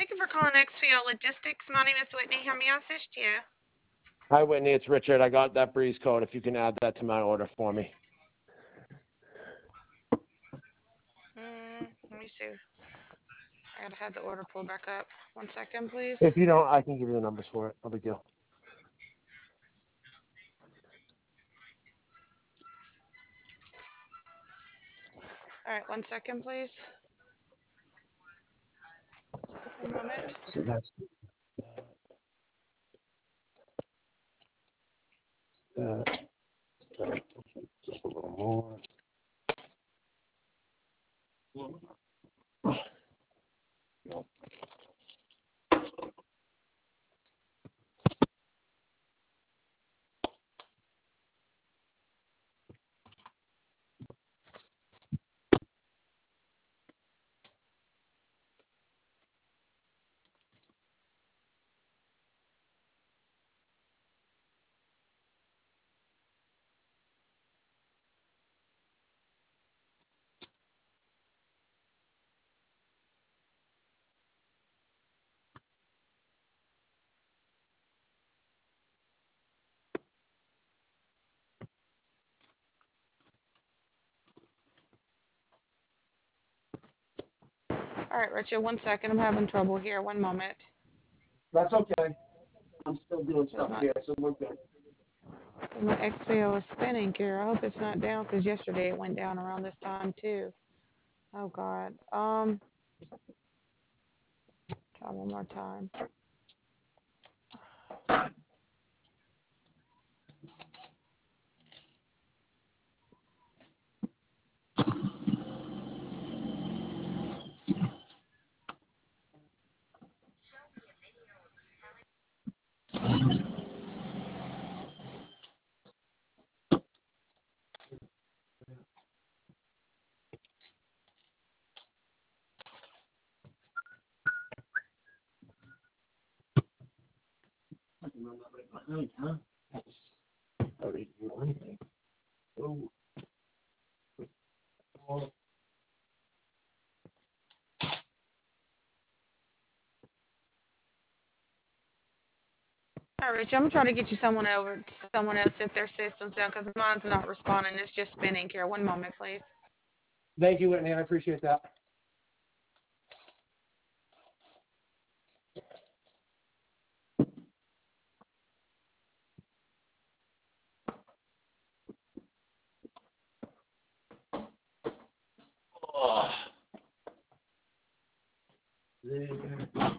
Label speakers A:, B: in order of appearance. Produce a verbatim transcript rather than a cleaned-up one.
A: Thank you for calling X P O Logistics. My name is Whitney. How may I assist you?
B: Hi, Whitney. It's Richard. I got that Breeze code. If you can add that to my order for me.
A: Mm, let me see. I gotta have the order pulled back up. One second, please.
B: If you don't, I can give you the numbers for it. No big deal.
A: All right, one second, please. One moment.
B: So that's that. that. Just a little more.
A: All right, Richard, one second. I'm having trouble here. One moment.
B: That's okay. I'm still doing stuff
A: My,
B: here, so we're good.
A: my X P O is spinning here. I hope it's not down because yesterday it went down around this time too. Oh God. Um, try one more time.
B: I can run that right behind, huh? That's already one thing. Oh. Oh.
A: All right, Rich, I'm gonna try to get you someone over, someone else if their system's down because mine's not responding. It's just spinning here. One moment, please.
B: Thank you, Whitney. I appreciate that. Oh. There.